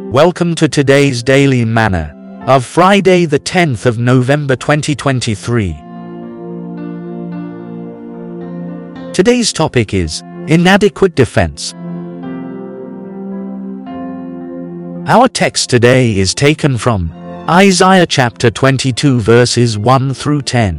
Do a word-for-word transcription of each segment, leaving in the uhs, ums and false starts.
Welcome to today's Daily Manna of Friday the tenth of November twenty twenty-three. Today's topic is inadequate defense. Our text today is taken from Isaiah chapter twenty-two verses one through ten.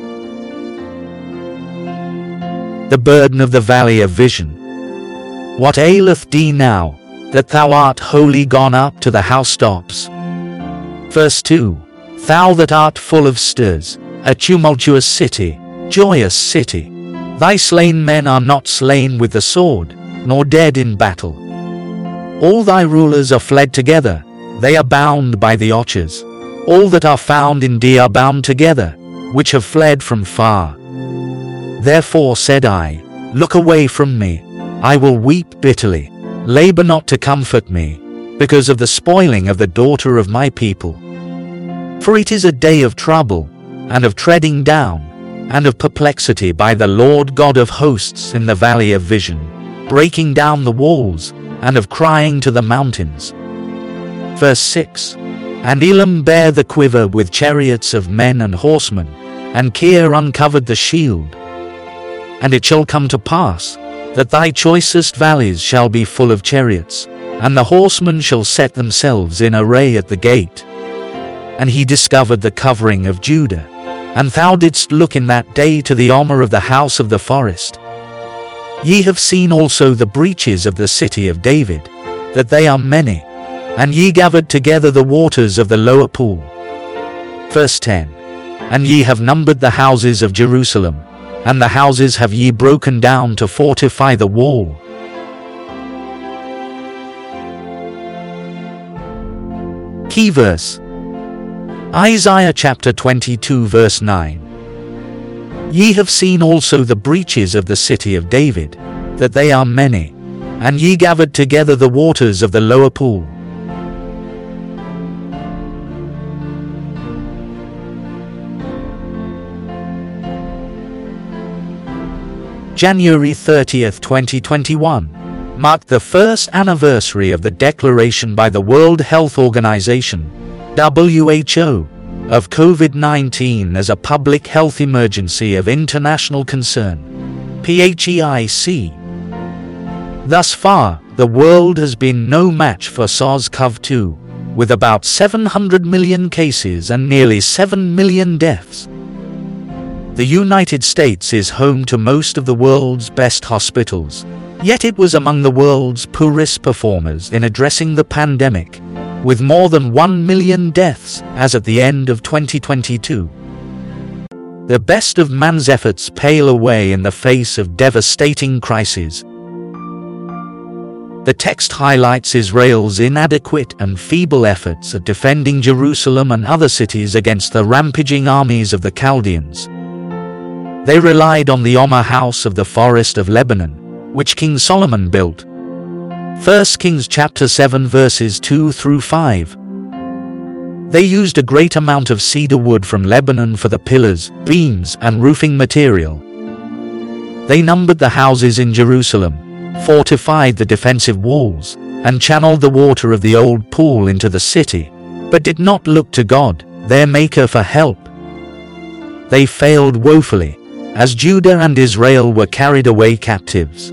The burden of the valley of vision. What aileth thee now, that thou art wholly gone up to the housetops? Verse two. Thou that art full of stirs, a tumultuous city, joyous city, thy slain men are not slain with the sword, nor dead in battle. All thy rulers are fled together, they are bound by the archers. All that are found in thee are bound together, which have fled from far. Therefore said I, Look away from me, I will weep bitterly. Labor not to comfort me, because of the spoiling of the daughter of my people. For it is a day of trouble, and of treading down, and of perplexity by the Lord God of hosts in the valley of vision, breaking down the walls, and of crying to the mountains. Verse six. And Elam bare the quiver with chariots of men and horsemen, and Kir uncovered the shield. And it shall come to pass, that thy choicest valleys shall be full of chariots, and the horsemen shall set themselves in array at the gate. And he discovered the covering of Judah, and thou didst look in that day to the armor of the house of the forest. Ye have seen also the breaches of the city of David, that they are many, and ye gathered together the waters of the lower pool. Verse ten. And ye have numbered the houses of Jerusalem, and the houses have ye broken down to fortify the wall. Key verse. Isaiah chapter twenty-two verse nine. Ye have seen also the breaches of the city of David, that they are many, and ye gathered together the waters of the lower pool. January thirtieth twenty twenty-one, marked the first anniversary of the declaration by the World Health Organization, W H O, of COVID nineteen as a public health emergency of international concern, P H E I C. Thus far, the world has been no match for SARS CoV two, with about seven hundred million cases and nearly seven million deaths. The United States is home to most of the world's best hospitals, yet it was among the world's poorest performers in addressing the pandemic, with more than one million deaths as at the end of twenty twenty-two. The best of man's efforts pale away in the face of devastating crises. The text highlights Israel's inadequate and feeble efforts at defending Jerusalem and other cities against the rampaging armies of the Chaldeans. They relied on the Omer house of the forest of Lebanon, which King Solomon built. First Kings chapter seven verses two through five. They used a great amount of cedar wood from Lebanon for the pillars, beams, and roofing material. They numbered the houses in Jerusalem, fortified the defensive walls, and channeled the water of the old pool into the city, but did not look to God, their Maker, for help. They failed woefully, as Judah and Israel were carried away captives.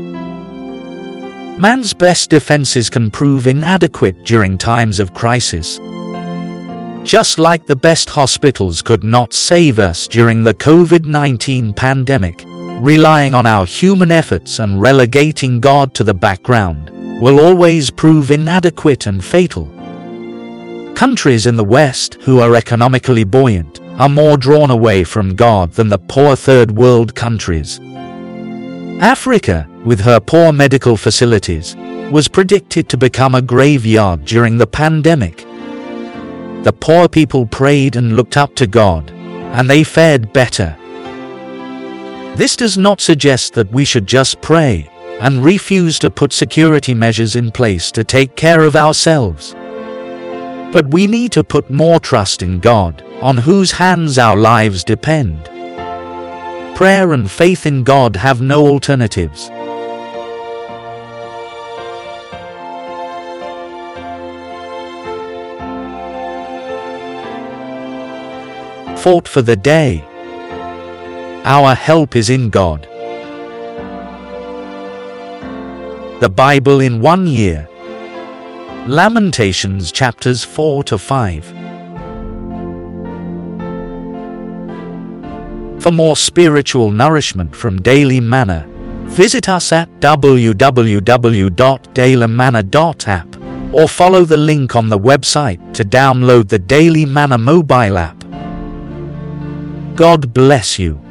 Man's best defenses can prove inadequate during times of crisis. Just like the best hospitals could not save us during the COVID nineteen pandemic, relying on our human efforts and relegating God to the background will always prove inadequate and fatal. Countries in the West who are economically buoyant are more drawn away from God than the poor third world countries. Africa, with her poor medical facilities, was predicted to become a graveyard during the pandemic. The poor people prayed and looked up to God, and they fared better. This does not suggest that we should just pray and refuse to put security measures in place to take care of ourselves. But we need to put more trust in God, on whose hands our lives depend. Prayer and faith in God have no alternatives. fought for the day. Our help is in God. The Bible in one year. Lamentations chapters four to five. For more spiritual nourishment from Daily Manna, visit us at w w w dot daily manna dot app or follow the link on the website to download the Daily Manna mobile app. God bless you.